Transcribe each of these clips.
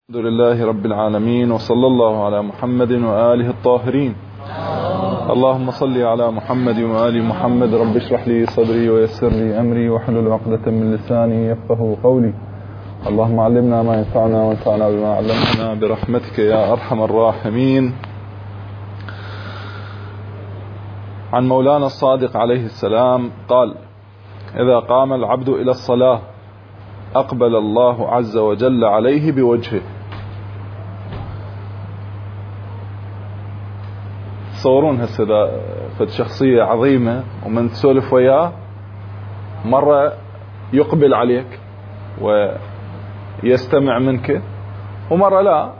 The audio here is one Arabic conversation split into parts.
الحمد لله رب العالمين، وصلى الله على محمد وآله الطاهرين. اللهم صل على محمد وآل محمد. رب اشرح لي صدري ويسر لي أمري واحلل عقدة من لساني يفقهوا قولي. اللهم علمنا ما ينفعنا وانفعنا بما علمتنا برحمتك يا أرحم الراحمين. عن مولانا الصادق عليه السلام قال: إذا قام العبد إلى الصلاة أقبل الله عز وجل عليه بوجهه. تصورون هسه إذا فد شخصية عظيمة ومن تسولف وياه مرة يقبل عليك ويستمع منك، ومرة لا،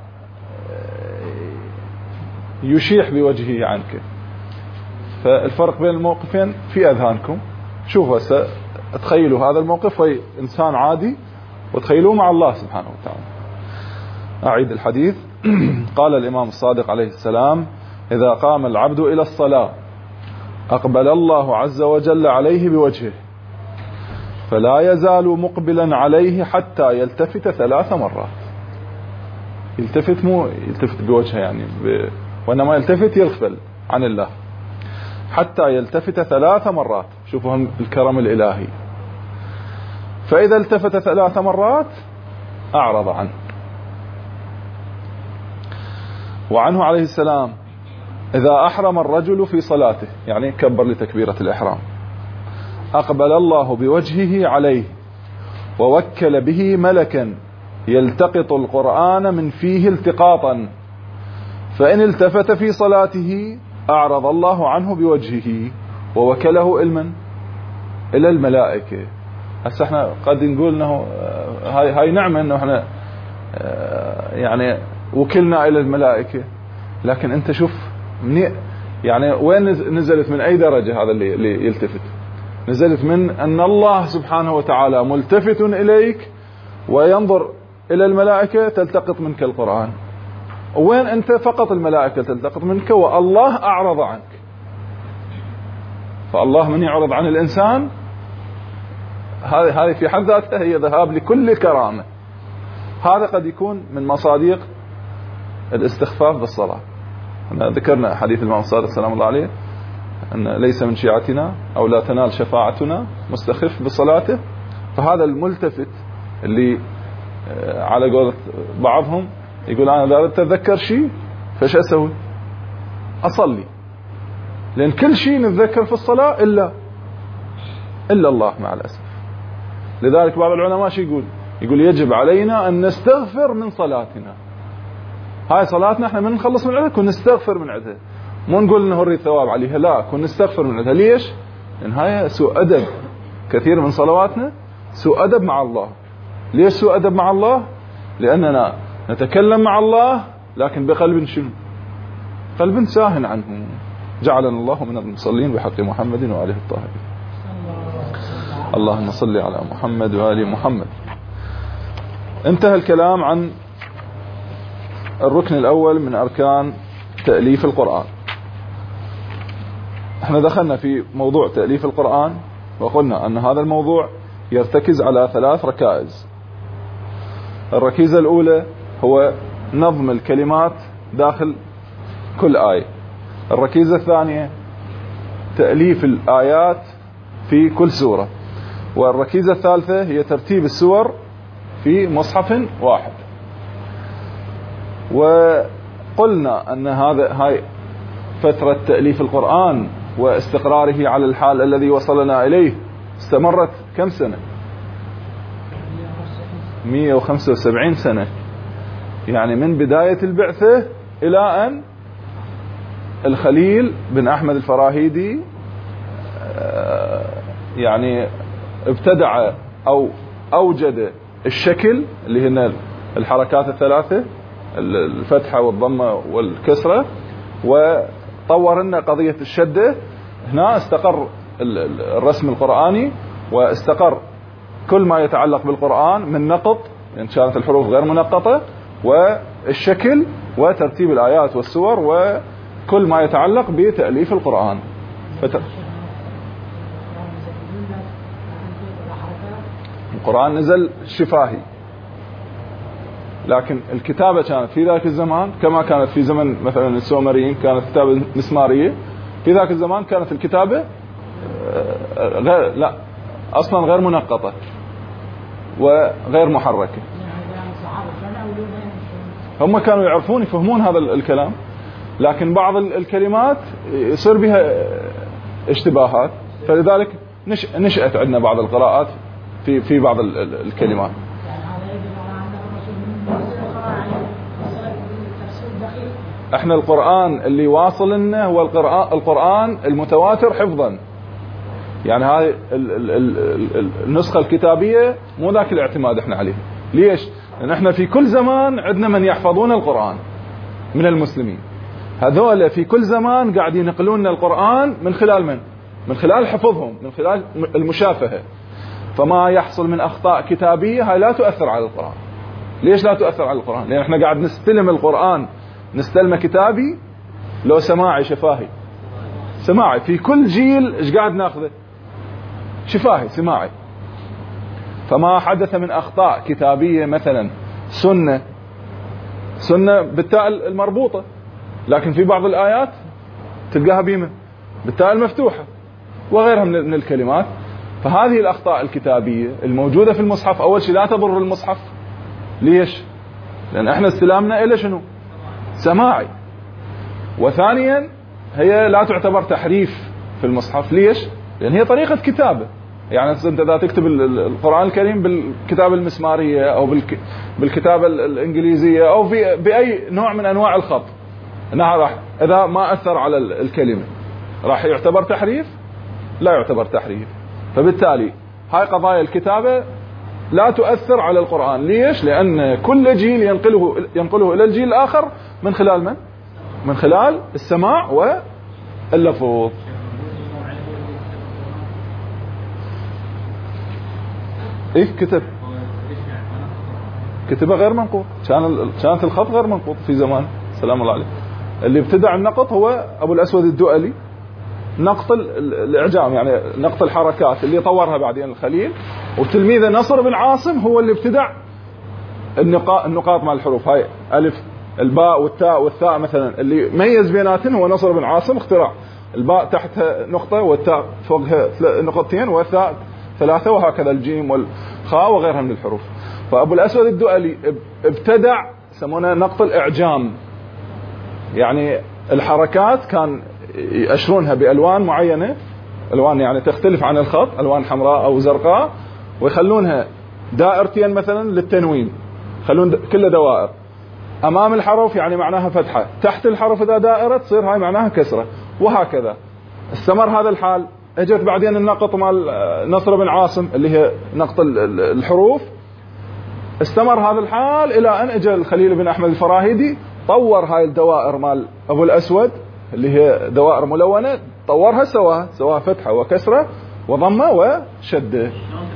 يشيح بوجهه عنك. فالفرق بين الموقفين في أذهانكم. شوفوا هسه، تخيلوا هذا الموقف وهي إنسان عادي، وتخيلوه مع الله سبحانه وتعالى. أعيد الحديث. قال الإمام الصادق عليه السلام: إذا قام العبد إلى الصلاة أقبل الله عز وجل عليه بوجهه، فلا يزال مقبلا عليه حتى يلتفت 3 مرات. يلتفت، مو يلتفت بوجهه يعني وإنما يلتفت يغفل عن الله حتى يلتفت 3 مرات. شوفوا الكرم الإلهي. فإذا التفت 3 مرات أعرض عنه. وعنه عليه السلام: إذا أحرم الرجل في صلاته، يعني كبر لتكبيرة الإحرام، أقبل الله بوجهه عليه ووكل به ملكا يلتقط القرآن من فيه التقاطا، فإن التفت في صلاته أعرض الله عنه بوجهه ووكله إلى الملائكة. هسه احنا قد نقول انه هاي نعمة انه احنا يعني وكلنا الى الملائكة، لكن انت شوف يعني وين نزلت، من اي درجة هذا اللي يلتفت؟ نزلت من ان الله سبحانه وتعالى ملتفت اليك وينظر الى الملائكة تلتقط منك القرآن. وين انت فقط الملائكة تلتقط منك والله اعرض عنك. فالله من يعرض عن الانسان، هذه في حد ذاتها هي ذهاب لكل كرامة. هذا قد يكون من مصادق الاستخفاف بالصلاة. ذكرنا حديث الإمام الصادق سلام الله عليه أن ليس من شيعتنا أو لا تنال شفاعتنا مستخف بصلاته. فهذا الملتفت اللي على قول بعضهم يقول: أنا إذا أردت أتذكر شيء فايش أسوي؟ أصلي، لأن كل شيء نتذكر في الصلاة إلا الله مع الأسف. لذلك بعض العلماء شو يقول يجب علينا أن نستغفر من صلاتنا. هاي صلاتنا احنا من نخلص من عندها كن نستغفر من عندها، مو نقول انه نريد ثواب عليها، لا، كن نستغفر من عندها. ليش؟ لأن هاي سوء أدب. كثير من صلواتنا سوء أدب مع الله. ليش سوء أدب مع الله؟ لأننا نتكلم مع الله لكن بقلب شنو؟ قلب ساهن عنه. جعلنا الله من المصلين بحق محمد وآله الطاهرين. اللهم صل على محمد وآل محمد. انتهى الكلام عن الركن الأول من أركان تأليف القرآن. احنا دخلنا في موضوع تأليف القرآن وقلنا أن هذا الموضوع يرتكز على 3 ركائز. الركيزة الأولى هو نظم الكلمات داخل كل آية. الركيزة الثانية تأليف الآيات في كل سورة. والركيزة الثالثة هي ترتيب السور في مصحف واحد. وقلنا أن هاي فترة تأليف القرآن واستقراره على الحال الذي وصلنا إليه استمرت كم سنة؟ 175 سنة. يعني من بداية البعثة إلى أن الخليل بن أحمد الفراهيدي يعني ابتدع أو أوجد الشكل اللي هن الحركات ال3، الفتحة والضمة والكسرة، وطور لنا قضية الشدة. هنا استقر الرسم القرآني، واستقر كل ما يتعلق بالقرآن من نقط إن كانت الحروف غير منقطة، والشكل، وترتيب الآيات والسور، وكل ما يتعلق بتأليف القرآن. القرآن نزل شفاهي، لكن الكتابة كانت في ذاك الزمان كما كانت في زمن مثلا السومريين، كانت كتابة مسمارية. في ذاك الزمان كانت الكتابة أصلا غير منقطة وغير محركة. هم كانوا يعرفون يفهمون هذا الكلام، لكن بعض الكلمات يصير بها اشتباهات، فلذلك نشأت عندنا بعض القراءات في بعض الكلمات. احنا القرآن اللي واصل لنا هو القرآن المتواتر حفظا. يعني هذه النسخة الكتابية مو ذاك الاعتماد احنا عليه. ليش؟ لأن احنا في كل زمان عندنا من يحفظون القرآن من المسلمين، هذول في كل زمان قاعدين ينقلون القرآن من خلال من؟ من خلال حفظهم، من خلال المشافهة. فما يحصل من أخطاء كتابية هاي لا تؤثر على القرآن. ليش لا تؤثر على القرآن؟ لأن احنا قاعد نستلم القرآن، نستلمه كتابي لو سماعي شفاهي. سماعي في كل جيل ايش قاعد ناخذه؟ شفاهي سماعي. فما حدث من أخطاء كتابية مثلا سنة بالتاء المربوطة، لكن في بعض الآيات تلقاها بيمة بالتاء المفتوحة وغيرها من الكلمات. فهذه الأخطاء الكتابية الموجودة في المصحف أول شيء لا تضر المصحف. ليش؟ لأن احنا استلامنا إلى شنو؟ سماعي. وثانيا هي لا تعتبر تحريف في المصحف. ليش؟ لأن هي طريقة كتابة. يعني انت اذا تكتب القرآن الكريم بالكتابة المسمارية او بالكتابة الانجليزية او باي نوع من انواع الخط، راح اذا ما اثر على الكلمة راح يعتبر تحريف؟ لا يعتبر تحريف. فبالتالي هاي قضايا الكتابة لا تؤثر على القرآن. ليش؟ لأن كل جيل ينقله إلى الجيل الآخر من خلال من؟ من خلال السماع واللفظ. ايه كتبه غير منقوط. كانت الخط غير منقوط في زمان سلام الله عليه. اللي ابتدع النقط هو ابو الاسود الدؤلي، نقط الاعجام يعني نقط الحركات اللي طورها بعدين الخليل. وتلميذه نصر بن عاصم هو اللي ابتدع النقاط مع الحروف. هاي الف الباء والتاء والثاء مثلا اللي ميز بيناتهم هو نصر بن عاصم، اختراع الباء تحتها نقطة والتاء فوقها نقطتين والثاء ثلاثة، وهكذا الجيم والخاء وغيرها من الحروف. فأبو الأسود الدؤلي ابتدع يسمونه نقط الإعجام، يعني الحركات كان يأشرونها بألوان معينة، ألوان يعني تختلف عن الخط، ألوان حمراء أو زرقاء، ويخلونها دائرتين مثلا للتنوين، خلون كله دوائر. أمام الحرف يعني معناها فتحة، تحت الحرف إذا دائرة تصير هاي معناها كسرة، وهكذا استمر هذا الحال. اجت بعدين النقط مال نصر بن عاصم اللي هي نقط الحروف، استمر هذا الحال الى ان اجى الخليل بن احمد الفراهيدي طور هاي الدوائر مال ابو الاسود اللي هي دوائر ملونة، طورها سواها فتحة وكسرة وضمة وشدة.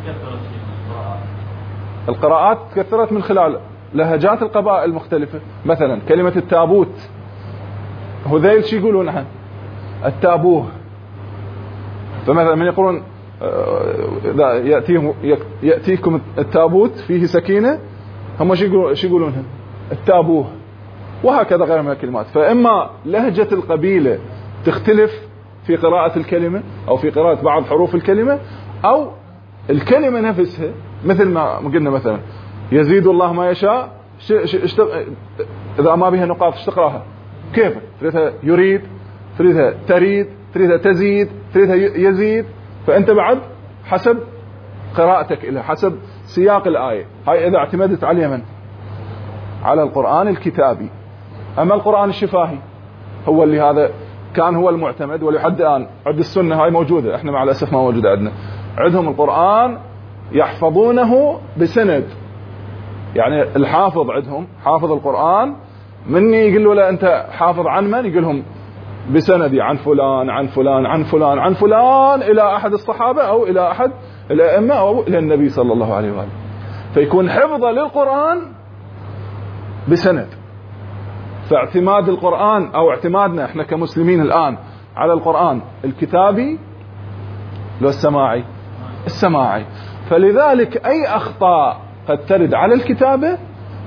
القراءات تكثرت من خلال لهجات القبائل المختلفة. مثلا كلمة التابوت، هذيل شي يقولونها؟ التابوه. فمثلا من يقولون إذا يأتيكم التابوت فيه سكينة، هم شو يقولونها؟ التابوه. وهكذا غير من الكلمات. فإما لهجة القبيلة تختلف في قراءة الكلمة أو في قراءة بعض حروف الكلمة، أو الكلمة نفسها مثل ما قلنا مثلا يزيد الله ما يشاء، إذا ما بها نقاط تقراها كيف؟ تريدها يريد، تريدها تريد، تريدها تزيد، تريدها يزيد. فأنت بعد حسب قراءتك إلى حسب سياق الآية. هاي إذا اعتمدت عليه من؟ على القرآن الكتابي. أما القرآن الشفاهي هو اللي هذا كان هو المعتمد، ولحد الآن عد السنة هاي موجودة، احنا مع الأسف ما موجودة عندنا. عندهم القرآن يحفظونه بسند، يعني الحافظ عندهم حافظ القرآن مني يقول له أنت حافظ عن من؟ يقول لهم بسندي عن فلان عن فلان عن فلان عن فلان إلى أحد الصحابة أو إلى أحد الأئمة أو إلى النبي صلى الله عليه وآله. فيكون حفظه للقرآن بسند. فاعتماد القرآن أو اعتمادنا احنا كمسلمين الآن على القرآن الكتابي لو السماعي. فلذلك أي أخطاء قد ترد على الكتابة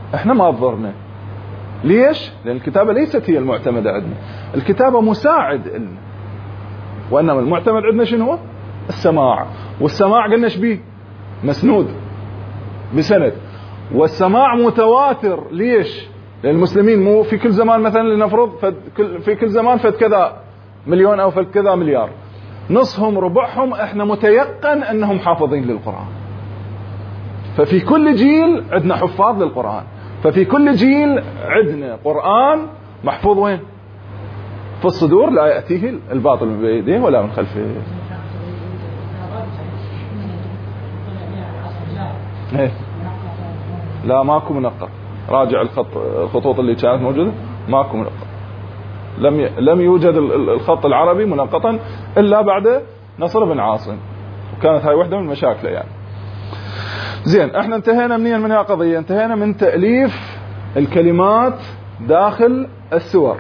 احنا ما تضرنا. ليش؟ لأن الكتابة ليست هي المعتمدة عندنا، الكتابة مساعد لنا، وإنما المعتمد عندنا شنو هو؟ السماع. والسماع قلنا ايش بيه؟ مسنود بسند، والسماع متواتر. ليش؟ لأن المسلمين مو في كل زمان مثلا لنفرض في كل زمان فد كذا مليون أو فد كذا مليار، نصهم ربعهم احنا متيقن أنهم حافظين للقرآن. ففي كل جيل عندنا حفاظ للقرآن، ففي كل جيل عندنا قرآن محفوظ وين؟ في الصدور، لا يأتيه الباطل من بين يديه ولا من خلفه. لا ماكو منقط، راجع الخطوط اللي كانت موجودة ماكو منقط، لم يوجد الخط العربي منقطا إلا بعد نصر بن عاصم، وكانت هاي واحدة من مشاكله يعني. زين، احنا انتهينا من هاي قضية، انتهينا من تأليف الكلمات داخل السور،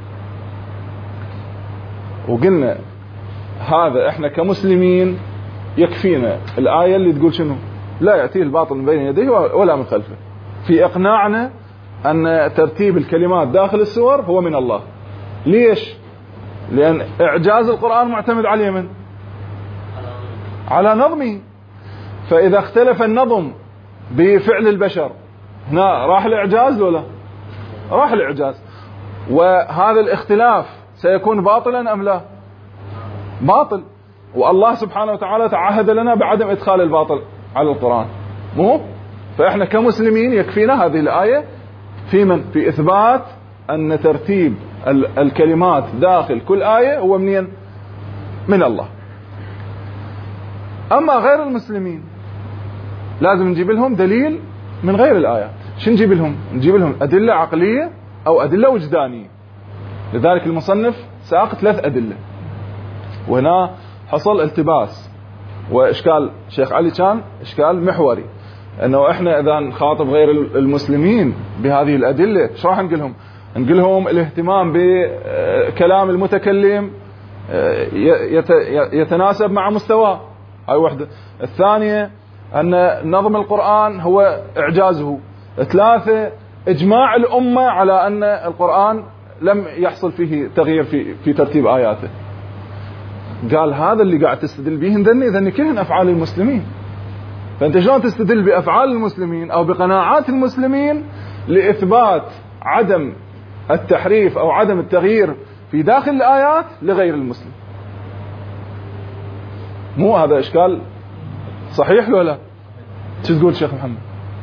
وقلنا هذا احنا كمسلمين يكفينا الآية اللي تقول شنو؟ لا يأتيه الباطل من بين يديه ولا من خلفه، في إقناعنا أن ترتيب الكلمات داخل السور هو من الله. ليش؟ لأن إعجاز القرآن معتمد على من؟ على نظمه. فإذا اختلف النظم بفعل البشر هنا راح الإعجاز ولا؟ راح الإعجاز. وهذا الاختلاف سيكون باطلا أم لا؟ باطل. والله سبحانه وتعالى تعهد لنا بعدم إدخال الباطل على القرآن، مو؟ فإحنا كمسلمين يكفينا هذه الآية في من؟ في إثبات أن ترتيب الكلمات داخل كل آية هو منين؟ من الله. أما غير المسلمين لازم نجيب لهم دليل من غير الآيات. شو نجيب لهم؟ نجيب لهم أدلة عقلية أو أدلة وجدانية. لذلك المصنف ساق 3 أدلة، وهنا حصل التباس وإشكال. شيخ علي كان إشكال محوري، أنه إحنا إذا نخاطب غير المسلمين بهذه الأدلة إيش راح نقول لهم؟ نقول لهم الاهتمام بكلام المتكلم يتناسب مع مستواه، هاي واحدة. الثانية أن نظم القرآن هو إعجازه. 3 إجماع الأمة على أن القرآن لم يحصل فيه تغيير في ترتيب آياته. قال هذا اللي قاعد تستدل به ذني كلهن أفعال المسلمين. فأنت شلون تستدل بأفعال المسلمين أو بقناعات المسلمين لإثبات عدم التحريف أو عدم التغيير في داخل الآيات لغير المسلم؟ مو هذا إشكال صحيح ولا؟ شو تقول شيخ محمد؟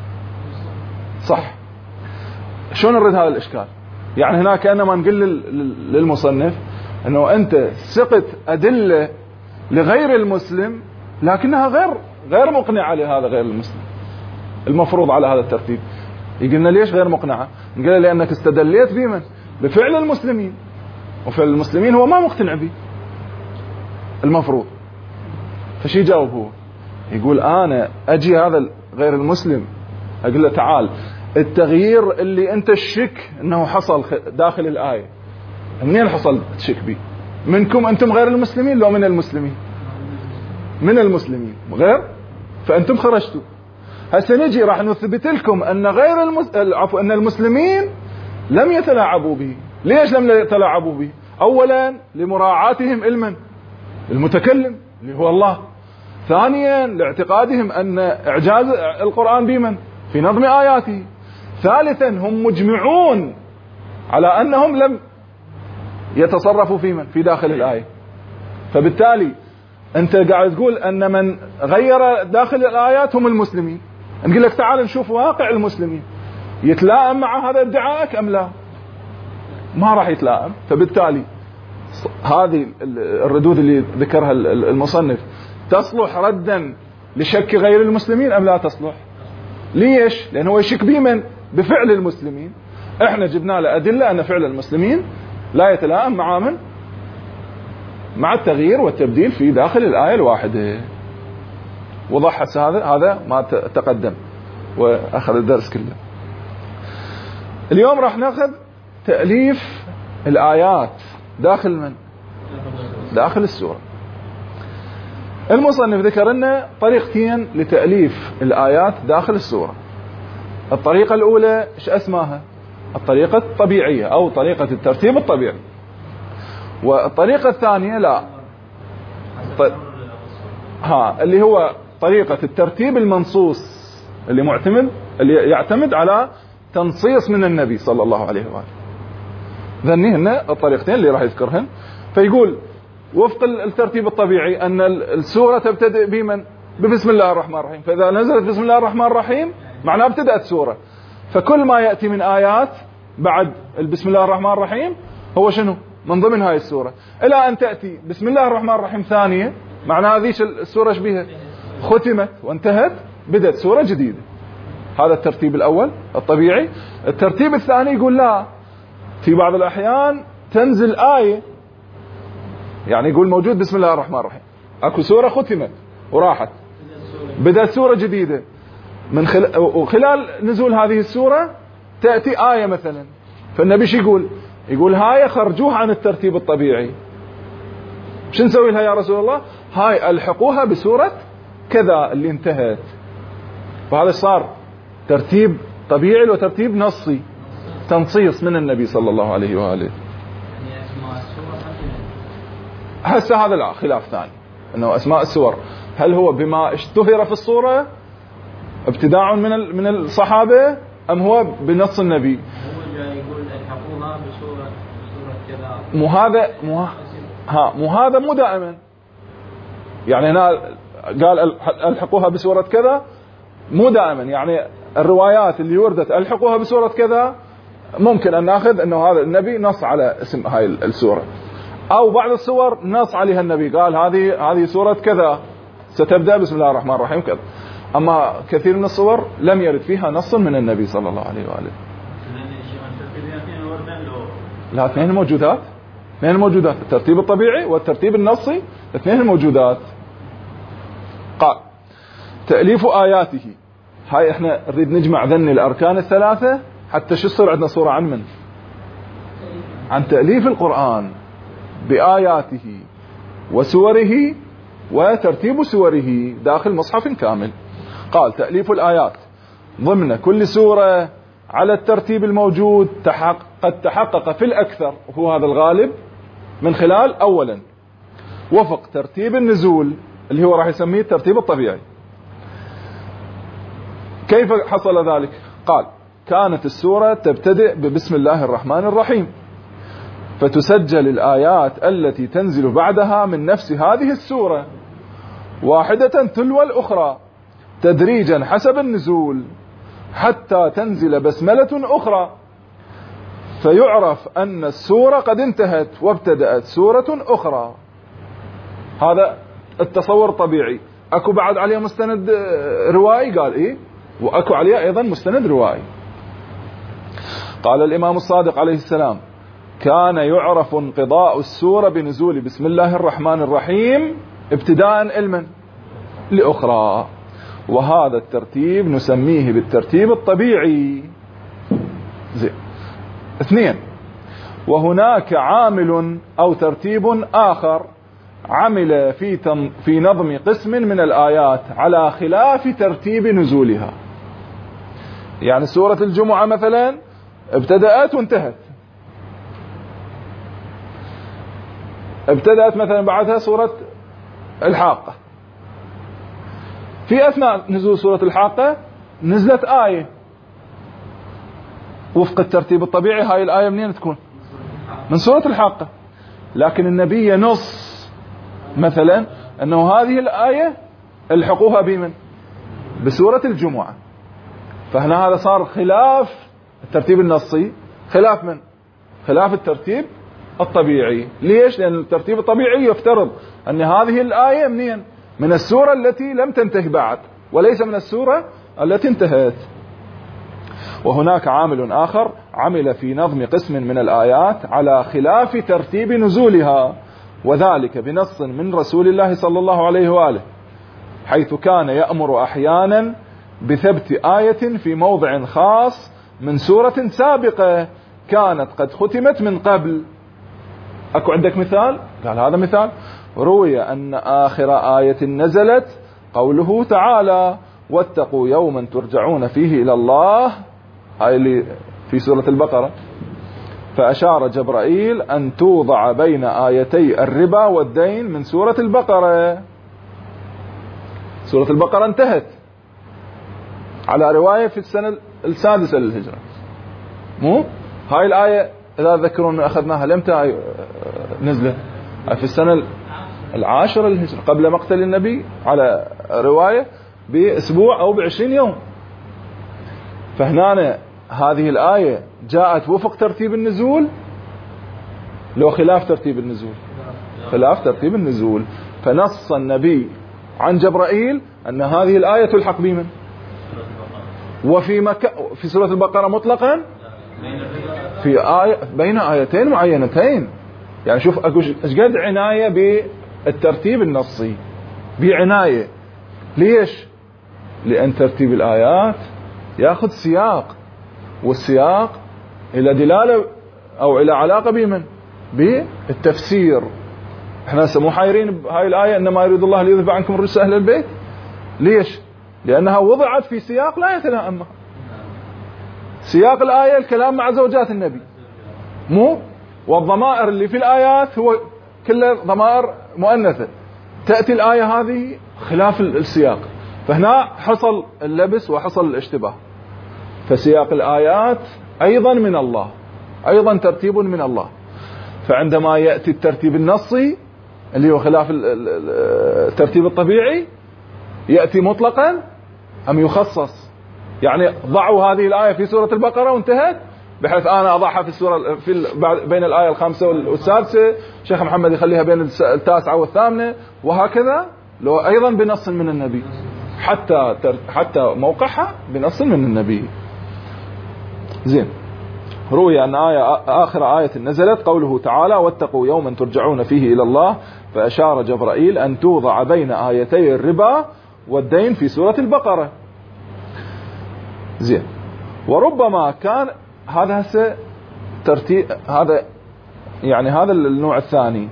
صح. شلون نرد هذا الإشكال؟ يعني هنا كأنما نقول للمصنف أنه أنت سقط أدلة لغير المسلم لكنها غير مقنعة لهذا غير المسلم المفروض على هذا الترتيب. يقولنا ليش غير مقنعة؟ نقول لأنك استدليت بمن؟ بفعل المسلمين، وفعل المسلمين هو ما مقتنع به المفروض. فشي يجاوب هو؟ يقول أنا أجي هذا غير المسلم أقول له تعال، التغيير اللي أنت الشك أنه حصل داخل الآية منين حصل تشك به؟ منكم أنتم غير المسلمين لو من المسلمين؟ من المسلمين غير، فأنتم خرجتوا. هسه نجي راح نثبت لكم أن أن المسلمين لم يتلاعبوا به. ليش لم يتلاعبوا به؟ أولا لمراعاتهم علما المتكلم اللي هو الله، ثانيا لاعتقادهم أن إعجاز القرآن بمن؟ في نظم آياته، ثالثا هم مجمعون على أنهم لم يتصرفوا في من؟ في داخل الآية. فبالتالي أنت قاعد تقول أن من غير داخل الآيات هم المسلمين. نقول لك تعال نشوف واقع المسلمين يتلائم مع هذا ادعائك أم لا؟ ما راح يتلائم. فبالتالي هذه الردود اللي ذكرها المصنف تصلح ردا لشك غير المسلمين أم لا تصلح؟ ليش؟ لأنه هو يشك بمن؟ بفعل المسلمين. احنا جبنا له أدلة أن فعل المسلمين لا يتلائم مع من؟ مع التغيير والتبديل في داخل الآية الواحدة. وضح هذا ما تقدم وأخذ الدرس كله. اليوم راح ناخذ تأليف الآيات داخل من؟ داخل السورة. المصنف ذكر لنا طريقتين لتأليف الآيات داخل السورة. الطريقة الأولى إيش اسمها؟ الطريقة الطبيعية أو طريقة الترتيب الطبيعي. والطريقة الثانية لا، اللي هو طريقة الترتيب المنصوص، اللي يعتمد على تنصيص من النبي صلى الله عليه وآله. ذني هن الطريقتين اللي راح يذكرهن. فيقول وفق الترتيب الطبيعي أن السورة تبتدئ بمن؟ ببسم الله الرحمن الرحيم. فإذا نزلت بسم الله الرحمن الرحيم معناه ابتدأت سورة. فكل ما يأتي من آيات بعد بسم الله الرحمن الرحيم هو شنو؟ من ضمن هاي السورة. إلى أن تأتي بسم الله الرحمن الرحيم ثانية، معناه هذه السورة ايش بيها؟ ختمت وانتهت، بدأت سورة جديدة. هذا الترتيب الأول الطبيعي. الترتيب الثاني يقول لا، في بعض الأحيان تنزل آية، يعني يقول موجود بسم الله الرحمن الرحيم، اكو سورة ختمت وراحت، بدأت سورة جديدة. وخلال نزول هذه السورة تأتي آية مثلا، فالنبي شو يقول هاي خرجوها عن الترتيب الطبيعي، شو نسوي لها يا رسول الله؟ هاي ألحقوها بسورة كذا اللي انتهت. فهذا صار ترتيب طبيعي وترتيب نصي، تنصيص من النبي صلى الله عليه وآله. هسه هذا لا خلاف ثاني، انه اسماء السور هل هو بما اشتهر في الصورة ابتداع من الصحابة ام هو بنص النبي؟ هو جاي يقول الحقوها بسورة كذا، مو هذا مو دائما. يعني هنا قال الحقوها بسورة كذا، مو دائما. يعني الروايات اللي وردت الحقوها بسورة كذا ممكن ان ناخذ انه هذا النبي نص على اسم هاي السورة، او بعض السور نص عليها النبي قال هذه سورة كذا ستبدأ بسم الله الرحمن الرحيم كذا. اما كثير من الصور لم يرد فيها نص من النبي صلى الله عليه وآله. لا، اثنين موجودات، الترتيب الطبيعي والترتيب النصي، اثنين موجودات. قال تأليف آياته، هاي احنا نريد نجمع ذن الأركان الثلاثة حتى شو يصير عندنا صورة عن من؟ عن تأليف القرآن بآياته وسوره وترتيب سوره داخل مصحف كامل. قال تأليف الآيات ضمن كل سورة على الترتيب الموجود قد تحقق في الأكثر، وهو هذا الغالب، من خلال أولا وفق ترتيب النزول اللي هو راح يسميه الترتيب الطبيعي. كيف حصل ذلك؟ قال كانت السورة تبتدئ ببسم الله الرحمن الرحيم، فتسجل الآيات التي تنزل بعدها من نفس هذه السورة واحدة تلو الأخرى تدريجا حسب النزول حتى تنزل بسملة أخرى، فيعرف أن السورة قد انتهت وابتدأت سورة أخرى. هذا التصور الطبيعي. أكو بعد عليه مستند روائي؟ قال إيه، وأكو عليه أيضا مستند روائي. قال الإمام الصادق عليه السلام كان يعرف انقضاء السورة بنزول بسم الله الرحمن الرحيم ابتداء علما لأخرى، وهذا الترتيب نسميه بالترتيب الطبيعي. زين. اثنين، وهناك عامل أو ترتيب آخر عمل في نظم قسم من الآيات على خلاف ترتيب نزولها. يعني سورة الجمعة مثلا ابتدأت وانتهت، ابتدأت مثلا بعدها سورة الحاقة، في أثناء نزول سورة الحاقة نزلت آية وفق الترتيب الطبيعي. هاي الآية منين تكون؟ من سورة الحاقة. لكن النبي ينص مثلا أنه هذه الآية الحقوها بمن؟ بسورة الجمعة. فهنا هذا صار خلاف الترتيب النصي، خلاف من؟ خلاف الترتيب الطبيعي. ليش؟ لأن الترتيب الطبيعي يفترض أن هذه الآية منين؟ من السورة التي لم تنتهي بعد، وليس من السورة التي انتهت. وهناك عامل آخر عمل في نظم قسم من الآيات على خلاف ترتيب نزولها، وذلك بنص من رسول الله صلى الله عليه وآله، حيث كان يأمر أحيانا بثبت آية في موضع خاص من سورة سابقة كانت قد ختمت من قبل. أكو عندك مثال؟ قال هذا مثال. روي أن آخر آية نزلت قوله تعالى واتقوا يوما ترجعون فيه إلى الله، هاي اللي في سورة البقرة. فأشار جبرائيل أن توضع بين آيتي الربا والدين من سورة البقرة. سورة البقرة انتهت على رواية في السنة السادسة للهجرة، مو هاي الآية إذا تذكرون أخذناها لمتى نزلت؟ في السنة 10 للهجرة قبل مقتل النبي على رواية بأسبوع أو ب20 يوم. فهنا هذه الآية جاءت وفق ترتيب النزول لو خلاف ترتيب النزول؟ خلاف ترتيب النزول. فنص النبي عن جبرائيل أن هذه الآية تلحق بمن؟ وفي في سورة البقرة مطلقا في آية بين آيتين معينتين. يعني شوف ايش قد عناية بالترتيب النصي، بعناية. ليش؟ لأن ترتيب الآيات يأخذ سياق، والسياق إلى دلالة أو إلى علاقة بمن؟ بالتفسير. احنا مو حايرين بهاي الآية إنما يريد الله ليذهب عنكم الرجس أهل البيت. ليش؟ لأنها وضعت في سياق لا يتلائم معه. سياق الآية الكلام مع زوجات النبي، مو والضمائر اللي في الآيات هو كلها ضمائر مؤنثة. تأتي الآية هذه خلاف السياق، فهنا حصل اللبس وحصل الاشتباه. فسياق الآيات أيضا من الله، أيضا ترتيب من الله. فعندما يأتي الترتيب النصي اللي هو خلاف الترتيب الطبيعي، يأتي مطلقا أم يخصص؟ يعني ضعوا هذه الآية في سورة البقرة وانتهت، بحيث أنا أضعها في السورة بين الآية الخامسة والسادسة، شيخ محمد يخليها بين التاسعة والثامنة، وهكذا. لو أيضا بنص من النبي، حتى موقعها بنص من النبي. زين. روي أن آخر آية نزلت قوله تعالى واتقوا يوما ترجعون فيه إلى الله، فأشار جبرائيل أن توضع بين آيتي الربا والدين في سورة البقرة. زين. وربما كان هذا ترتيب، هذا يعني هذا النوع الثاني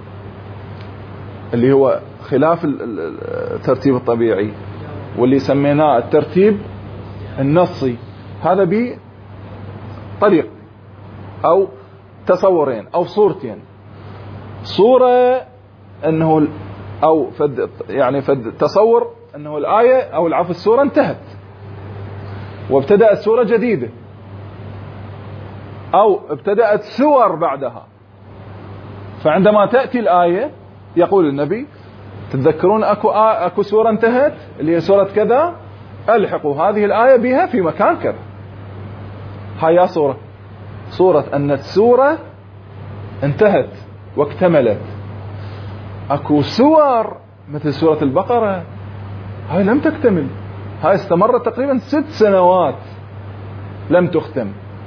اللي هو خلاف الترتيب الطبيعي، واللي سميناه الترتيب النصي. هذا بطريق أو تصورين أو صورتين. صورة أنه أو يعني تصور أنه الآية أو العفو السورة انتهت وابتدأت سورة جديدة، أو ابتدأت سور بعدها. فعندما تأتي الآية يقول النبي تتذكرون أكو سورة انتهت اللي هي سورة كذا، ألحقوا هذه الآية بها في مكان كذا. هيا صورة أن السورة انتهت واكتملت. أكو سور مثل سورة البقرة هاي لم تكتمل، هاي استمرت تقريبا 6 سنوات لم تختم.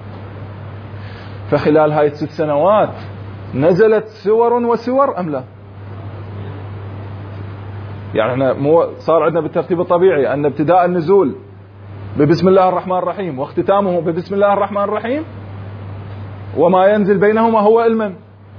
فخلال هاي 6 سنوات نزلت سور وسور أم لا؟ يعني احنا مو صار عندنا بالترتيب الطبيعي أن ابتداء النزول ببسم الله الرحمن الرحيم واختتامه ببسم الله الرحمن الرحيم، وما ينزل بينهما هو المن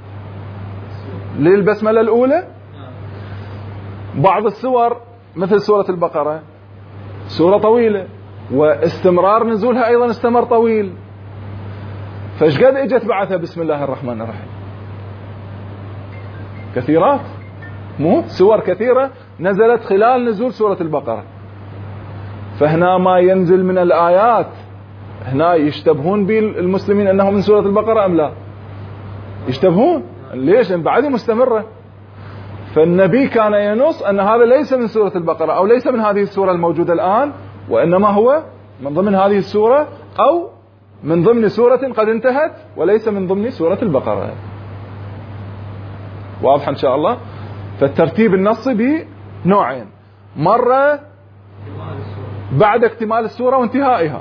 للبسملة الأولى. بعض السور مثل سورة البقرة سورة طويلة، واستمرار نزولها أيضا استمر طويل. فايش قد اجت بعثها بسم الله الرحمن الرحيم؟ كثيرات، مو سور كثيرة نزلت خلال نزول سورة البقرة. فهنا ما ينزل من الآيات هنا يشتبهون بالمسلمين أنه من سورة البقرة أم لا؟ يشتبهون. ليش؟ لأن بعد مستمرة. فالنبي كان ينص أن هذا ليس من سورة البقرة أو ليس من هذه السورة الموجودة الآن، وإنما هو من ضمن هذه السورة أو من ضمن سورة قد انتهت وليس من ضمن سورة البقرة. واضح إن شاء الله؟ فالترتيب النصي بنوعين، مرة بعد اكتمال السورة وانتهائها،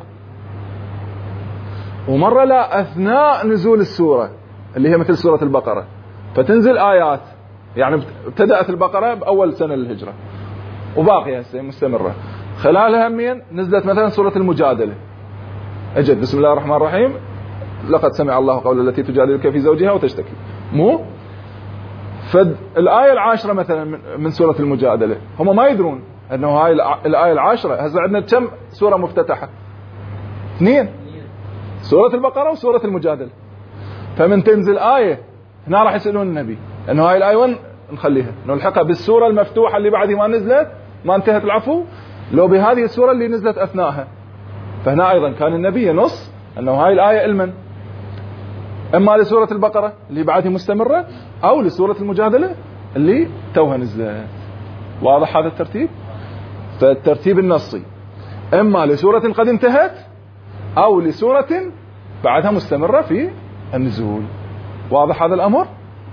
ومرة لا أثناء نزول السورة اللي هي مثل سورة البقرة. فتنزل آيات، يعني ابتدأت البقرة بأول سنة للهجرة وباقية مستمرة. خلالها همين نزلت مثلا سورة المجادلة، أجد بسم الله الرحمن الرحيم لقد سمع الله قول التي تجادلك في زوجها وتشتكي، مو فالآية 10 مثلا من سورة المجادلة هم ما يدرون أنه هاي الآية العاشرة. هسه عندنا كم سورة مفتتحة؟ 2، سورة البقرة وسورة المجادلة. فمن تنزل آية هنا راح يسألون النبي أنه هاي الآية وين نخليها؟ نلحقها بالسورة المفتوحة اللي بعد ما نزلت ما انتهت العفو، لو بهذه السورة اللي نزلت أثناءها. فهنا أيضا كان النبي ينص أنه هاي الآية إلمن إما لسورة البقرة اللي بعدها مستمرة أو لسورة المجادلة اللي توها نزلت. واضح هذا الترتيب؟ فالترتيب النصي إما لسورة قد انتهت أو لسورة بعدها مستمرة في النزول. واضح هذا الأمر؟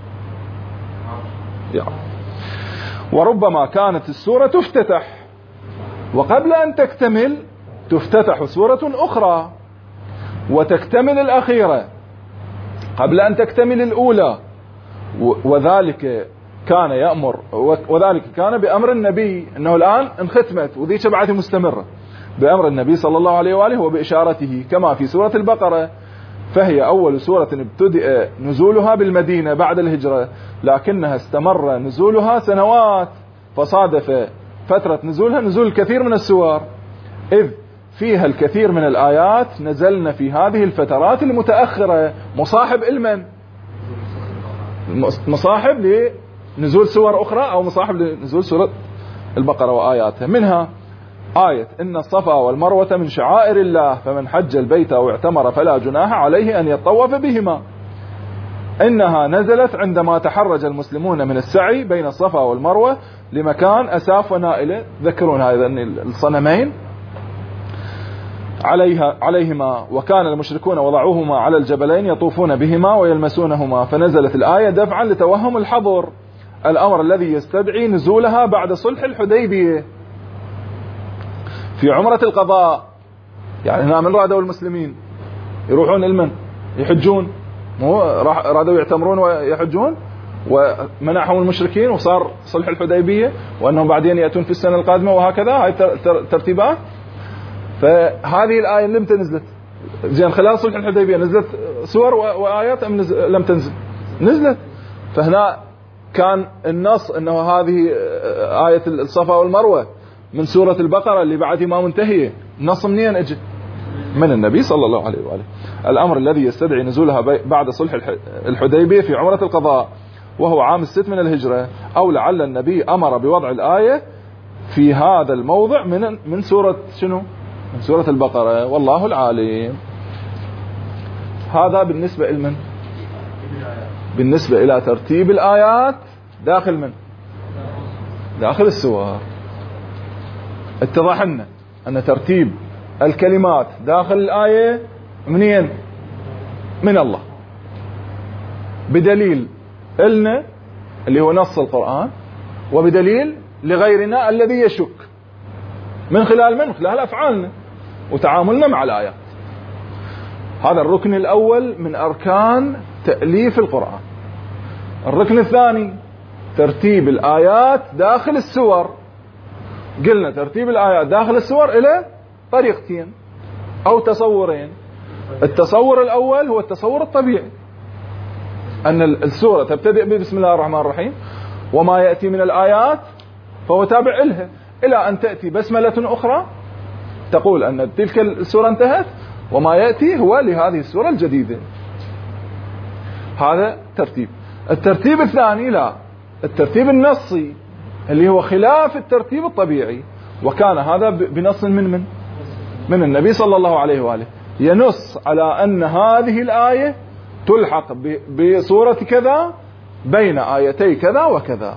يعني. وربما كانت السورة تفتتح وقبل أن تكتمل تفتتح سورة أخرى وتكتمل الأخيرة قبل أن تكتمل الأولى، وذلك كان يأمر، وذلك كان بأمر النبي أنه الآن انختمت وذيك بعدها مستمرة بأمر النبي صلى الله عليه وآله وبإشارته كما في سورة البقرة. فهي أول سورة ابتدأ نزولها بالمدينة بعد الهجرة، لكنها استمر نزولها سنوات، فصادف فترة نزولها نزول الكثير من السور، إذ فيها الكثير من الآيات نزلنا في هذه الفترات المتأخرة مصاحب علما، مصاحب لنزول سور أخرى أو مصاحب لنزول سورة البقرة وآياتها. منها آية إن الصفا والمروة من شعائر الله فمن حج البيت أو اعتمر فلا جناح عليه أن يطوف بهما. إنها نزلت عندما تحرج المسلمون من السعي بين الصفا والمروة لمكان أساف ونائلة، ذكرون هذا الصنمين عليهما، وكان المشركون وضعوهما على الجبلين يطوفون بهما ويلمسونهما، فنزلت الآية دفعا لتوهم الحظر، الأمر الذي يستدعي نزولها بعد صلح الحديبية في عمرة القضاء. يعني هنا من رادوا المسلمين يروحون المن يحجون، مو رادوا يعتمرون ويحجون، ومنعهم المشركين وصار صلح الحديبية، وأنهم بعدين يأتون في السنة القادمة، وهكذا هاي ترتيبات. فهذه الآية لمتى نزلت؟ زين خلال صلح الحديبية نزلت سور وآيات أم لم تنزل؟ نزلت. فهنا كان النص أنه هذه آية الصفا والمروة من سورة البقرة اللي بعد ما منتهية، نص منين اجى؟ من النبي صلى الله عليه وآله، الأمر الذي يستدعي نزولها بعد صلح الحديبية في عمرة القضاء، وهو عام 6 من الهجرة، أو لعل النبي أمر بوضع الآية في هذا الموضع من سورة شنو؟ من سورة البقرة، والله العالم. هذا بالنسبة لمن؟ بالنسبة إلى ترتيب الآيات داخل من؟ داخل السور. اتضح لنا أن ترتيب الكلمات داخل الآية منين؟ من الله، بدليل إلنا اللي هو نص القرآن، وبدليل لغيرنا الذي يشك من خلال أفعالنا وتعاملنا مع الآيات. هذا الركن الأول من أركان تأليف القرآن. الركن الثاني ترتيب الآيات داخل السور. قلنا ترتيب الآيات داخل السور إلى طريقتين أو تصورين. التصور الأول هو التصور الطبيعي، أن السورة تبتدئ بسم الله الرحمن الرحيم، وما يأتي من الآيات فهو تابع لها، إلى أن تأتي بسملة أخرى تقول أن تلك السورة انتهت، وما يأتي هو لهذه السورة الجديدة. هذا ترتيب. الترتيب الثاني لا، الترتيب النصي اللي هو خلاف الترتيب الطبيعي، وكان هذا بنص من النبي صلى الله عليه وآله، ينص على أن هذه الآية تلحق بصورة كذا بين آيتي كذا وكذا.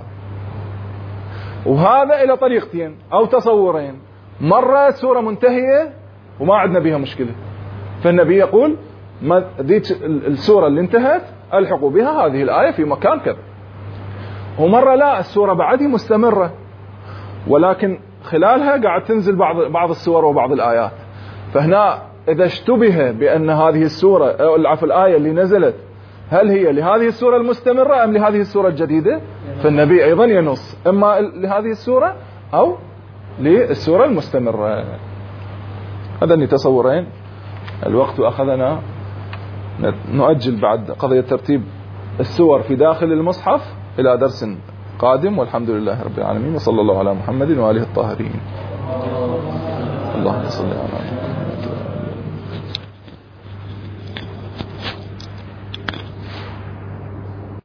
وهذا إلى طريقتين أو تصورين. مرة سورة منتهية وما عندنا بها مشكلة، فالنبي يقول ذيك السورة اللي انتهت ألحقوا بها هذه الآية في مكان كذا. ومرة لا، السورة بعدها مستمرة ولكن خلالها قاعد تنزل بعض السور وبعض الآيات. فهنا إذا اشتبه بأن هذه السورة أو الآية اللي نزلت هل هي لهذه السورة المستمرة أم لهذه السورة الجديدة، فالنبي أيضا ينص إما لهذه السورة أو للسورة المستمرة. هذا تصورين. الوقت أخذنا، نؤجل بعد قضية ترتيب السور في داخل المصحف إلى درس قادم، والحمد لله رب العالمين، وصلى الله على محمد وآله الطاهرين. اللهم صل على محمد.